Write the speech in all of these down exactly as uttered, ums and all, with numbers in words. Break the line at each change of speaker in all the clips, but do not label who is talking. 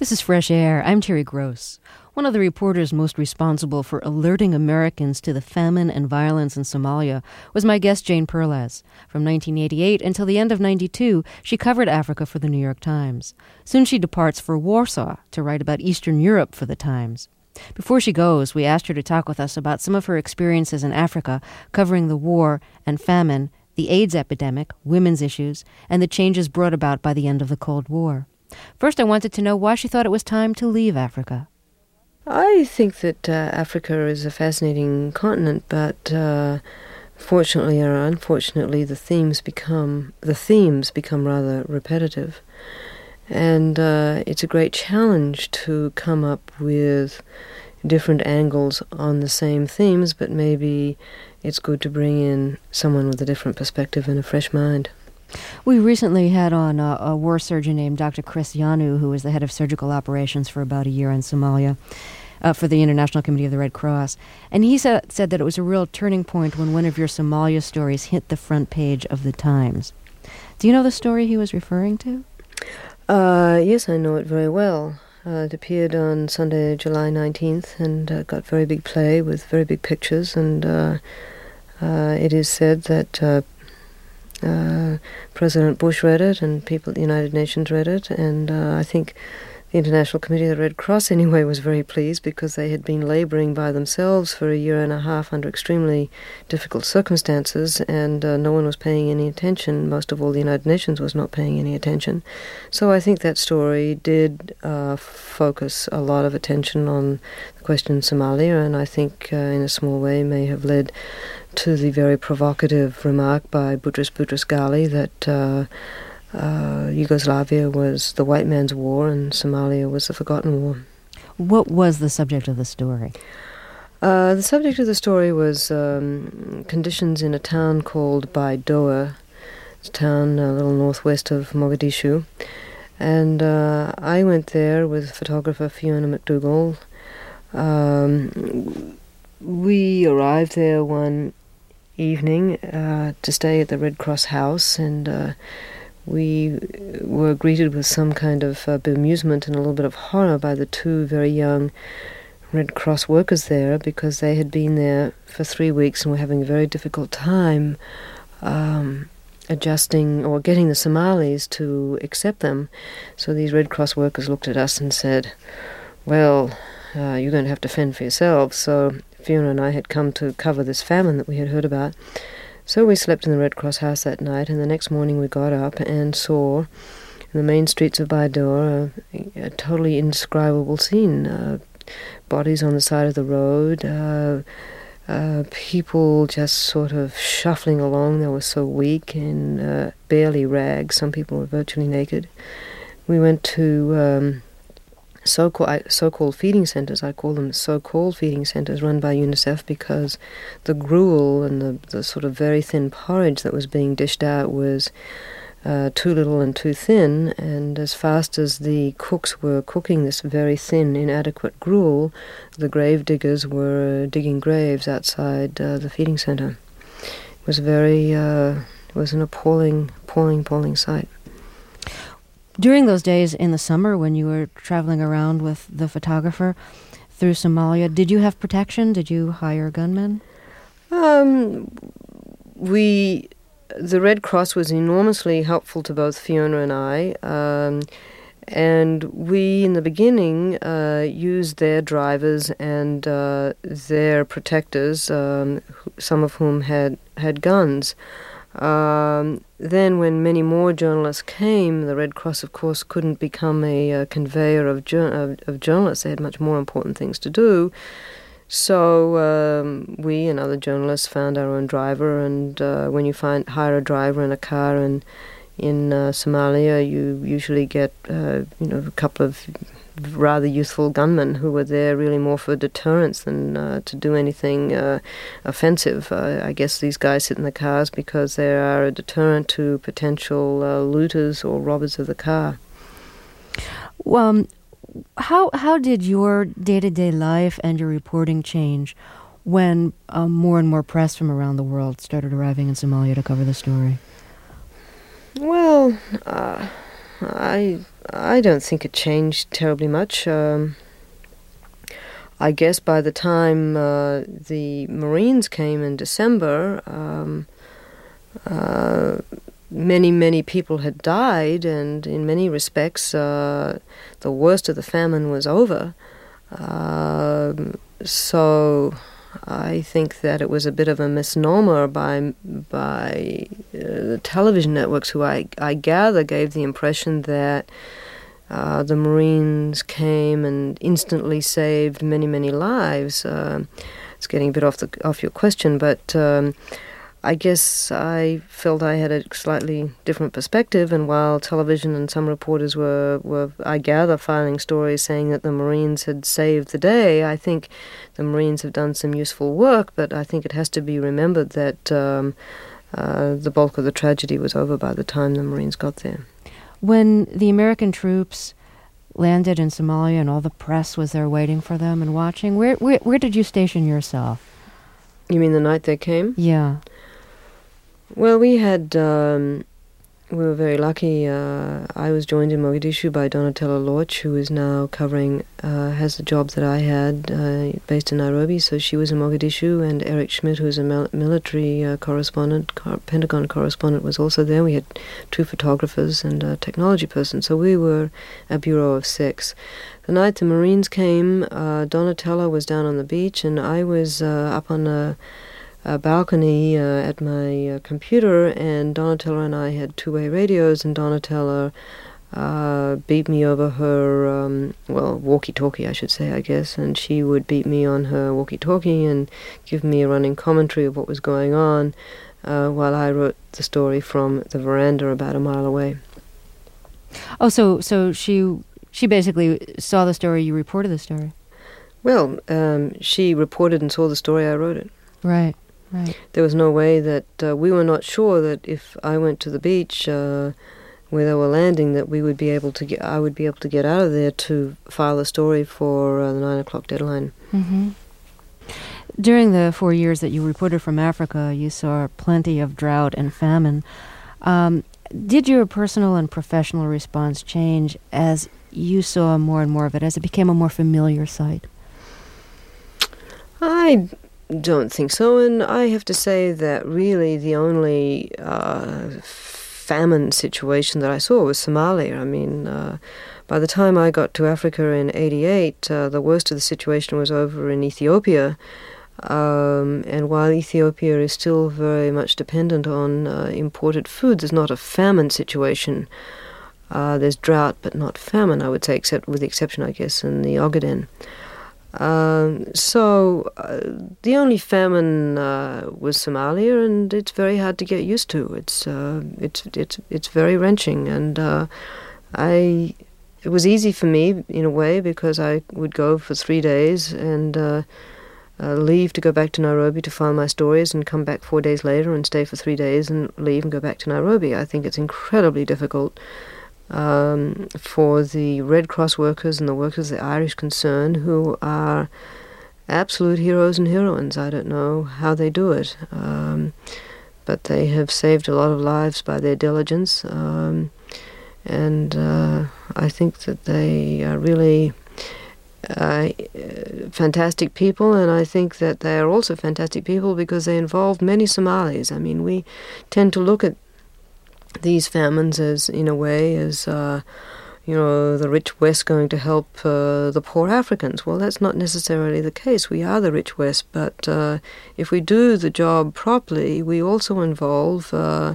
This is Fresh Air. I'm Terry Gross. One of the reporters most responsible for alerting Americans to the famine and violence in Somalia was my guest, Jane Perlez. From nineteen eighty-eight until the end of ninety-two, she covered Africa for the New York Times. Soon she departs for Warsaw to write about Eastern Europe for the Times. Before she goes, we asked her to talk with us about some of her experiences in Africa, covering the war and famine, the AIDS epidemic, women's issues, and the changes brought about by the end of the Cold War. First, I wanted to know why she thought it was time to leave Africa.
I think that uh, Africa is a fascinating continent, but uh, fortunately or unfortunately, the themes become the themes become rather repetitive, and uh, it's a great challenge to come up with different angles on the same themes. But maybe it's good to bring in someone with a different perspective and a fresh mind.
We recently had on a, a war surgeon named Doctor Chris Yanu, who was the head of surgical operations for about a year in Somalia uh, for the International Committee of the Red Cross. And he sa- said that it was a real turning point when one of your Somalia stories hit the front page of the Times. Do you know the story he was referring to?
Uh, yes, I know it very well. Uh, it appeared on Sunday, July nineteenth, and uh, got very big play with very big pictures. And uh, uh, it is said that Uh, Uh, President Bush read it, and people at the United Nations read it, and uh, I think the International Committee of the Red Cross anyway was very pleased, because they had been laboring by themselves for a year and a half under extremely difficult circumstances, and uh, no one was paying any attention. Most of all, the United Nations was not paying any attention. So I think that story did uh, focus a lot of attention on the question in Somalia, and I think uh, in a small way may have led to the very provocative remark by Boutros Boutros-Ghali that uh, uh, Yugoslavia was the white man's war and Somalia was the forgotten war.
What was the subject of the story?
Uh, the subject of the story was um, conditions in a town called Baidoa. It's a town a little northwest of Mogadishu. And uh, I went there with photographer Fiona McDougall. Um, we arrived there one evening uh, to stay at the Red Cross house, and uh, we were greeted with some kind of uh, bemusement and a little bit of horror by the two very young Red Cross workers there, because they had been there for three weeks and were having a very difficult time um, adjusting or getting the Somalis to accept them. So these Red Cross workers looked at us and said, well, uh, you're going to have to fend for yourselves. So Fiona and I had come to cover this famine that we had heard about. So we slept in the Red Cross house that night, and the next morning we got up and saw in the main streets of Baidoa a, a totally indescribable scene. Uh, bodies on the side of the road, uh, uh, people just sort of shuffling along. They were so weak and uh, barely rags. Some people were virtually naked. We went to Um, So-called, so-called feeding centers. I call them so-called feeding centers, run by UNICEF, because the gruel and the, the sort of very thin porridge that was being dished out was uh, too little and too thin, and as fast as the cooks were cooking this very thin, inadequate gruel, the grave diggers were digging graves outside uh, the feeding center. It was very, uh, it was an appalling, appalling, appalling sight.
During those days in the summer when you were traveling around with the photographer through Somalia, did you have protection? Did you hire gunmen?
Um, we, the Red Cross was enormously helpful to both Fiona and I, um, and we, in the beginning, uh, used their drivers and uh, their protectors, um, some of whom had, had guns. Um, then when many more journalists came, the Red Cross, of course, couldn't become a uh, conveyor of, jour- of, of journalists. They had much more important things to do. So um, we and other journalists found our own driver, and uh, when you find hire a driver in a car in, in uh, Somalia, you usually get uh, you know a couple of rather youthful gunmen who were there really more for deterrence than uh, to do anything uh, offensive. Uh, I guess these guys sit in the cars because they are a deterrent to potential uh, looters or robbers of the car.
Um, how how did your day-to-day life and your reporting change when um, more and more press from around the world started arriving in Somalia to cover the story?
Well, uh, I I don't think it changed terribly much. Um, I guess by the time uh, the Marines came in December, um, uh, many, many people had died, and in many respects, uh, the worst of the famine was over. Um, so I think that it was a bit of a misnomer by by uh, the television networks, who I, I gather gave the impression that uh, the Marines came and instantly saved many, many lives. Uh, it's getting a bit off the off your question, but um, I guess I felt I had a slightly different perspective, and while television and some reporters were, were, I gather, filing stories saying that the Marines had saved the day, I think the Marines have done some useful work, but I think it has to be remembered that um, uh, the bulk of the tragedy was over by the time the Marines got there.
When the American troops landed in Somalia and all the press was there waiting for them and watching, where where, where did you station yourself?
You mean the night they came?
Yeah.
Well, we had, um, we were very lucky. Uh, I was joined in Mogadishu by Donatella Lorch, who is now covering, uh, has the job that I had, uh, based in Nairobi, so she was in Mogadishu, and Eric Schmidt, who's a mil- military uh, correspondent, car- Pentagon correspondent, was also there. We had two photographers and a technology person, so we were a bureau of six. The night the Marines came, uh, Donatella was down on the beach, and I was uh, up on a a balcony uh, at my uh, computer, and Donatella and I had two-way radios, and Donatella uh, beat me over her, um, well, walkie-talkie, I should say, I guess, and she would beat me on her walkie-talkie and give me a running commentary of what was going on, uh, while I wrote the story from the veranda about a mile away.
Oh, so so she she basically saw the story, you reported the story.
Well, um, she reported and saw the story, I wrote it.
Right. Right.
There was no way that uh, we were not sure that if I went to the beach uh, where they were landing, that we would be able to get. I would be able to get out of there to file a story for uh, the nine o'clock deadline.
Mm-hmm. During the four years that you reported from Africa, you saw plenty of drought and famine. Um, did your personal and professional response change as you saw more and more of it, as it became a more familiar sight?
I don't think so, and I have to say that really the only uh, famine situation that I saw was Somalia. I mean, uh, by the time I got to Africa in eighty-eight, uh, the worst of the situation was over in Ethiopia, um, and while Ethiopia is still very much dependent on uh, imported food, there's not a famine situation. Uh, there's drought, but not famine, I would say, except with the exception, I guess, in the Ogaden. Um, so uh, the only famine uh, was Somalia, and it's very hard to get used to. It's uh, it's it's it's very wrenching, and uh, I it was easy for me in a way because I would go for three days and uh, uh, leave to go back to Nairobi to file my stories, and come back four days later and stay for three days and leave and go back to Nairobi. I think it's incredibly difficult. Um, for the Red Cross workers and the workers of the Irish Concern, who are absolute heroes and heroines. I don't know how they do it, um, but they have saved a lot of lives by their diligence, um, and uh, I think that they are really uh, fantastic people, and I think that they are also fantastic people because they involved many Somalis. I mean, we tend to look at these famines as, in a way, as, uh, you know, the rich West going to help uh, the poor Africans. Well, that's not necessarily the case. We are the rich West, but uh, if we do the job properly, we also involve uh,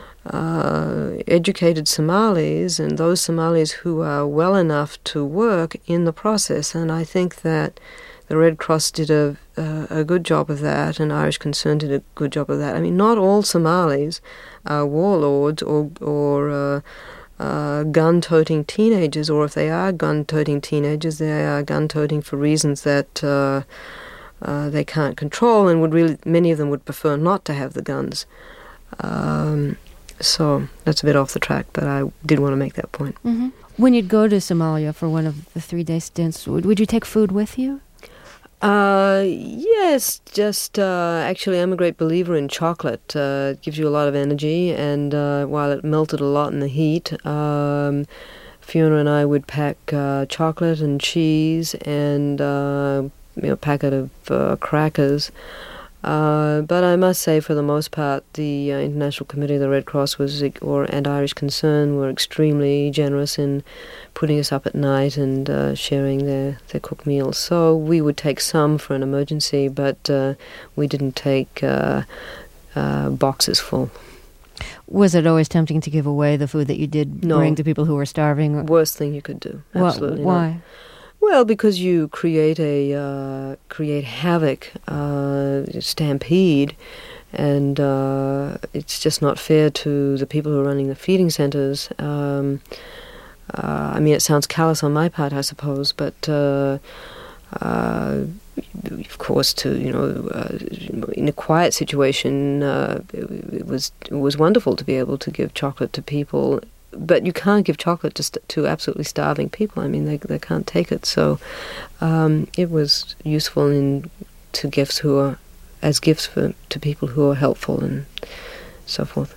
uh, educated Somalis and those Somalis who are well enough to work in the process. And I think that the Red Cross did a, uh, a good job of that, and Irish Concern did a good job of that. I mean, not all Somalis are warlords or, or uh, uh, gun-toting teenagers, or if they are gun-toting teenagers, they are gun-toting for reasons that uh, uh, they can't control, and would really, many of them would prefer not to have the guns. Um, so that's a bit off the track, but I did want to make that point.
Mm-hmm. When you'd go to Somalia for one of the three-day stints, would, would you take food with you?
Uh, yes, just, uh, actually I'm a great believer in chocolate. Uh, it gives you a lot of energy, and uh, while it melted a lot in the heat, um, Fiona and I would pack uh, chocolate and cheese and uh, you know, a packet of uh, crackers. Uh, but I must say, for the most part, the uh, International Committee of the Red Cross was, or and Irish Concern were extremely generous in putting us up at night and uh, sharing their, their cooked meals. So we would take some for an emergency, but uh, we didn't take uh, uh, boxes full.
Was it always tempting to give away the food that you did
No.
bring to people who were starving?
Worst thing you could do. Absolutely.
Why?
Not. Well, because you create a uh, create havoc, uh, stampede, and uh, it's just not fair to the people who are running the feeding centers. Um, uh, I mean, it sounds callous on my part, I suppose, but uh, uh, of course, to you know, uh, in a quiet situation, uh, it, it was it was wonderful to be able to give chocolate to people. But you can't give chocolate to st- to absolutely starving people. I mean, they they can't take it. So um, it was useful in to gifts who are as gifts for to people who are helpful and so forth.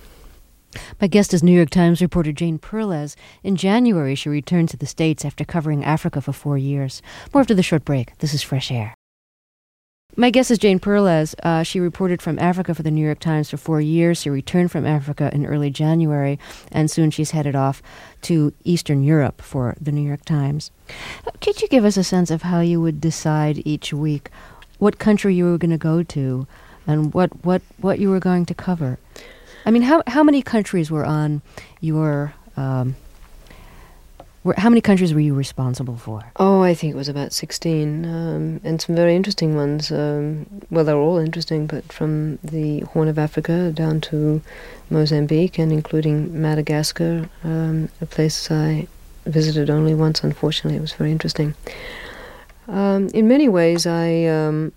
My guest is New York Times reporter Jane Perlez. In January, she returned to the States after covering Africa for four years. More after the short break. This is Fresh Air. My guest is Jane Perlez. Uh, she reported from Africa for the New York Times for four years. She returned from Africa in early January, and soon she's headed off to Eastern Europe for the New York Times. Could you give us a sense of how you would decide each week what country you were going to go to and what, what, what you were going to cover? I mean, how how many countries were on your... Um, were, how many countries were you responsible for?
Oh, I think it was about sixteen, um, and some very interesting ones. Um, well, they're all interesting, but from the Horn of Africa down to Mozambique and including Madagascar, um, a place I visited only once, unfortunately. It was very interesting. Um, in many ways, I... Um,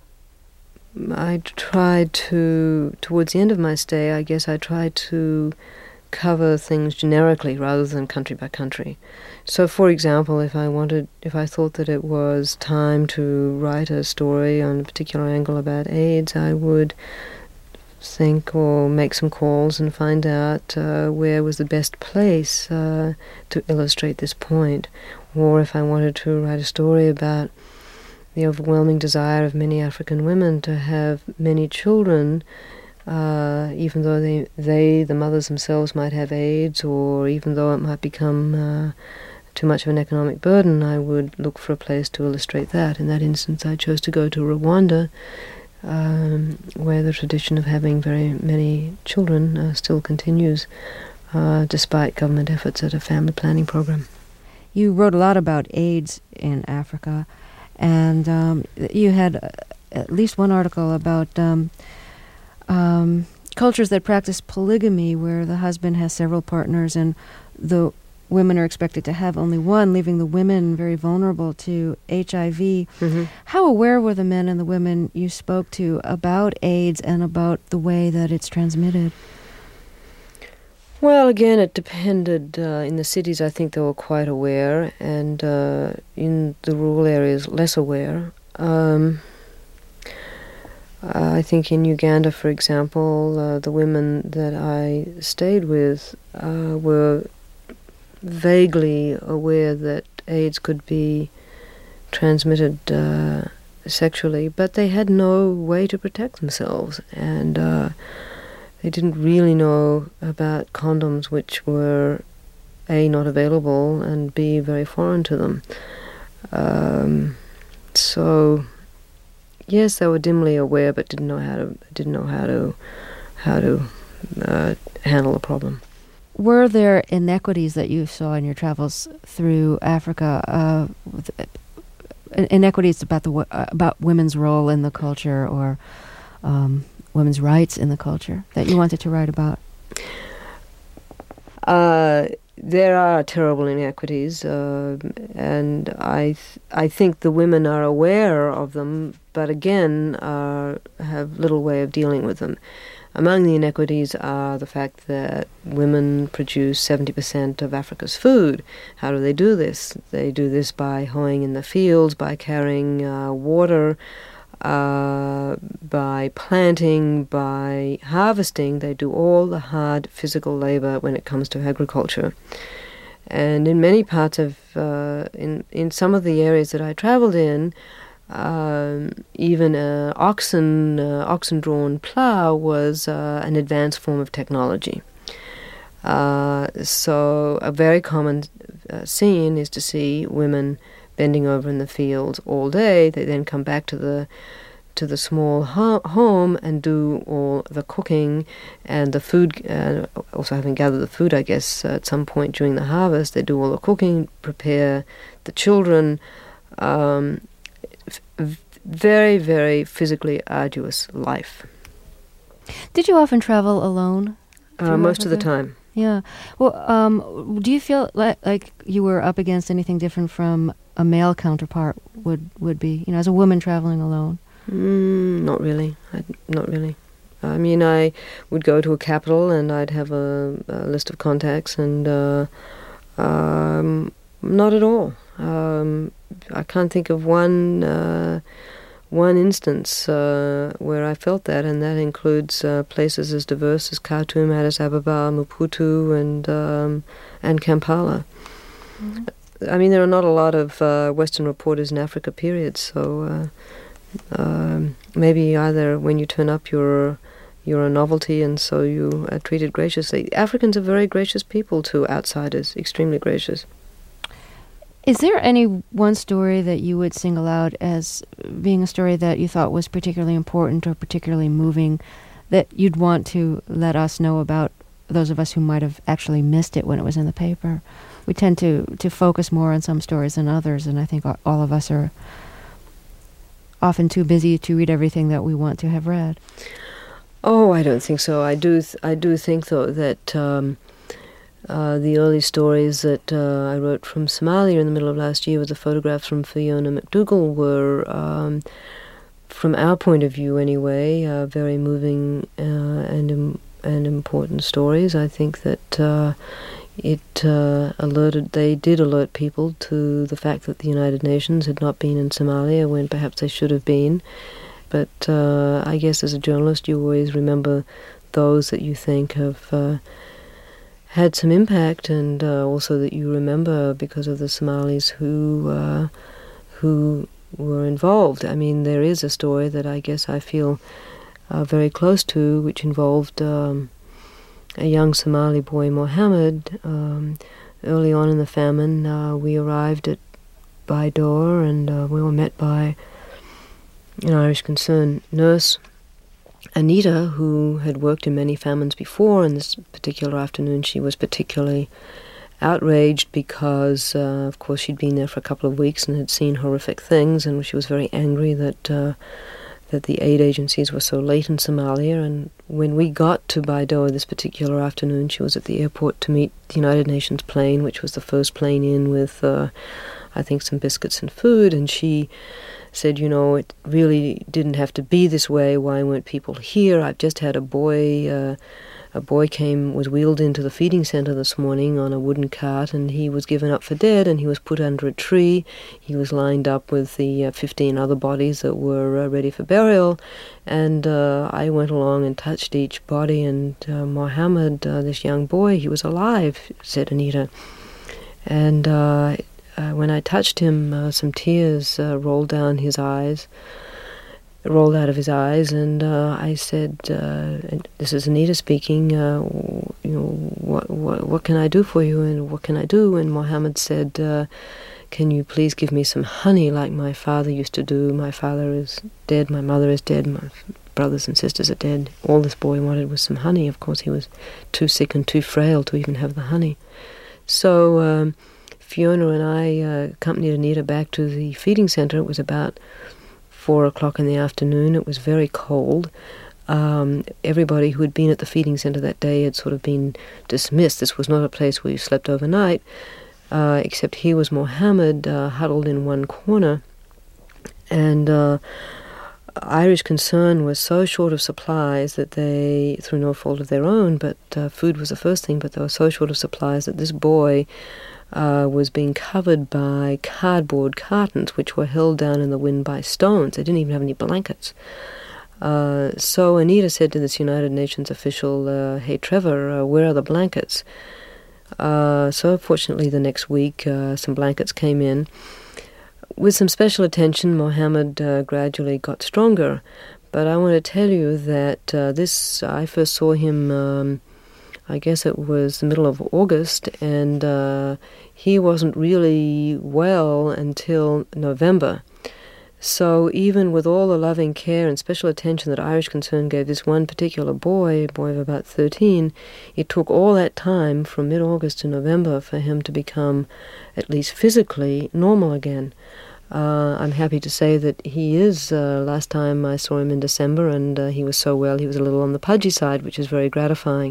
I tried to, towards the end of my stay, I guess I tried to cover things generically rather than country by country. So, for example, if I wanted, if I thought that it was time to write a story on a particular angle about AIDS, I would think or make some calls and find out uh, where was the best place uh, to illustrate this point. Or if I wanted to write a story about the overwhelming desire of many African women to have many children, uh, even though they, they, the mothers themselves, might have AIDS, or even though it might become uh, too much of an economic burden, I would look for a place to illustrate that. In that instance, I chose to go to Rwanda, um, where the tradition of having very many children uh, still continues, uh, despite government efforts at a family planning program.
You wrote a lot about AIDS in Africa. And um, you had uh, at least one article about um, um, cultures that practice polygamy, where the husband has several partners and the women are expected to have only one, leaving the women very vulnerable to H I V. Mm-hmm. How aware were the men and the women you spoke to about AIDS and about the way that it's transmitted?
Well, again, it depended. Uh, in the cities, I think they were quite aware, and uh, in the rural areas, less aware. Um, I think in Uganda, for example, uh, the women that I stayed with uh, were vaguely aware that AIDS could be transmitted uh, sexually, but they had no way to protect themselves, and uh, they didn't really know about condoms, which were A, not available, and B, very foreign to them. Um, so, yes, they were dimly aware, but didn't know how to didn't know how to how to uh, handle the problem.
Were there inequities that you saw in your travels through Africa? Uh, inequities about the uh, about women's role in the culture, or um, women's rights in the culture that you wanted to write about?
Uh, there are terrible inequities, uh, and I th- I think the women are aware of them, but again, uh, have little way of dealing with them. Among the inequities are the fact that women produce seventy percent of Africa's food. How do they do this? They do this by hoeing in the fields, by carrying uh, water, Uh, by planting, by harvesting. They do all the hard physical labor when it comes to agriculture. And in many parts of, uh, in, in some of the areas that I traveled in, um, even an oxen, uh, oxen-drawn plow was uh, an advanced form of technology. Uh, so a very common uh, scene is to see women bending over in the fields all day. They then come back to the to the small ho- home and do all the cooking and the food, uh, also having gathered the food, I guess, uh, at some point during the harvest, they do all the cooking, prepare the children. Um, f- very, very physically arduous life.
Did you often travel alone?
Uh, most of the time.
Yeah. Well, um, do you feel like, like you were up against anything different from a male counterpart would, would be, you know, as a woman traveling alone?
Mm, not really. I, not really. I mean, I would go to a capital and I'd have a, a list of contacts, and uh, um, not at all. Um, I can't think of one uh, one instance uh, where I felt that, and that includes uh, places as diverse as Khartoum, Addis Ababa, Maputo, and um, and Kampala. Mm-hmm. I mean, there are not a lot of uh, Western reporters in Africa, period. So. Uh, Um, maybe either when you turn up you're you're a novelty and so you are treated graciously. Africans are very gracious people to outsiders, extremely gracious.
Is there any one story that you would single out as being a story that you thought was particularly important or particularly moving that you'd want to let us know about, those of us who might have actually missed it when it was in the paper? We tend to, to focus more on some stories than others, and I think all of us are often too busy to read everything that we want to have read.
Oh, I don't think so. I do. Th- I do think, though, that um, uh, the early stories that uh, I wrote from Somalia in the middle of last year, with the photographs from Fiona McDougall, were, um, from our point of view, anyway, uh, very moving uh, and im- and important stories. I think that. Uh, It uh, alerted, they did alert people to the fact that the United Nations had not been in Somalia when perhaps they should have been. But uh, I guess as a journalist you always remember those that you think have uh, had some impact, and uh, also that you remember because of the Somalis who uh, who were involved. I mean, there is a story that I guess I feel uh, very close to, which involved Um, a young Somali boy, Mohammed. Um, early on in the famine, uh, we arrived at Baidoa, and uh, we were met by an Irish Concern nurse, Anita, who had worked in many famines before, and this particular afternoon she was particularly outraged because, uh, of course, she'd been there for a couple of weeks and had seen horrific things, and she was very angry that uh, that the aid agencies were so late in Somalia. And when we got to Baidoa this particular afternoon, she was at the airport to meet the United Nations plane, which was the first plane in with, uh, I think, some biscuits and food, and she said, you know, it really didn't have to be this way. Why weren't people here? I've just had a boy, uh, a boy came, was wheeled into the feeding center this morning on a wooden cart, and he was given up for dead, and he was put under a tree. He was lined up with the uh, fifteen other bodies that were uh, ready for burial, and uh, I went along and touched each body, and uh, Mohammed, uh, this young boy, he was alive, said Anita. And uh, uh, when I touched him, uh, some tears uh, rolled down his eyes, rolled out of his eyes, and uh, I said, uh, and this is Anita speaking, uh, you know, what, what what can I do for you, and what can I do? And Mohammed said, uh, can you please give me some honey like my father used to do? My father is dead, my mother is dead, my brothers and sisters are dead. All this boy wanted was some honey. Of course, he was too sick and too frail to even have the honey. So um, Fiona and I uh, accompanied Anita back to the feeding center. It was about four o'clock in the afternoon. It was very cold. Um, everybody who had been at the feeding center that day had sort of been dismissed. This was not a place where you slept overnight, uh, except here was Mohammed uh, huddled in one corner. And uh, Irish Concern was so short of supplies that they, through no fault of their own, but uh, food was the first thing, but they were so short of supplies that this boy Uh, was being covered by cardboard cartons, which were held down in the wind by stones. They didn't even have any blankets. Uh, so Anita said to this United Nations official, uh, hey, Trevor, uh, where are the blankets? Uh, so fortunately the next week uh, some blankets came in. With some special attention, Mohammed uh, gradually got stronger. But I want to tell you that uh, this, I first saw him, um, I guess it was the middle of August, and uh, he wasn't really well until November. So even with all the loving care and special attention that Irish Concern gave this one particular boy, a boy of about thirteen, it took all that time from mid-August to November for him to become, at least physically, normal again. Uh, I'm happy to say that he is. Uh, last time I saw him in December, and uh, he was so well, he was a little on the pudgy side, which is very gratifying.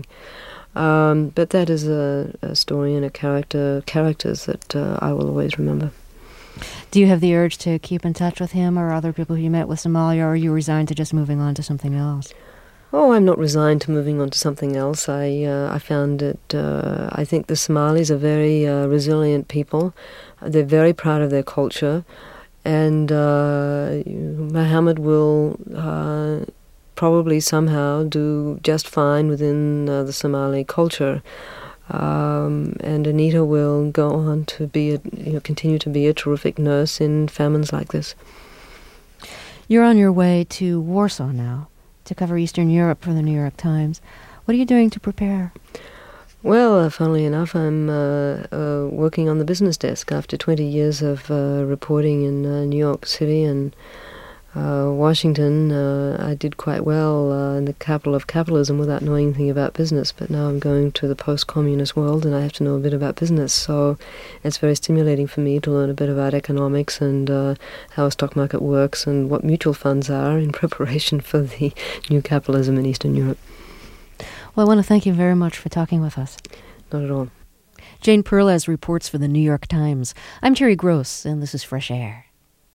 Um, but that is a, a story and a character, characters that uh, I will always remember.
Do you have the urge to keep in touch with him or other people you met with Somalia, or are you resigned to just moving on to something else?
Oh, I'm not resigned to moving on to something else. I uh, I found that uh, I think the Somalis are very uh, resilient people. They're very proud of their culture, and uh, Mohammed will uh, probably somehow do just fine within uh, the Somali culture. Um, and Anita will go on to be, a, you know, continue to be a terrific nurse in famines like this.
You're on your way to Warsaw now to cover Eastern Europe for the New York Times. What are you doing to prepare?
Well, uh, funnily enough, I'm uh, uh, working on the business desk after twenty years of uh, reporting in uh, New York City and uh, Washington. Uh, I did quite well uh, in the capital of capitalism without knowing anything about business, but now I'm going to the post-communist world and I have to know a bit about business. So it's very stimulating for me to learn a bit about economics and uh, how a stock market works and what mutual funds are in preparation for the new capitalism in Eastern Europe.
Well, I want to thank you very much for talking with us.
Not at all.
Jane Perlez reports for the New York Times. I'm Terry Gross, and this is Fresh Air.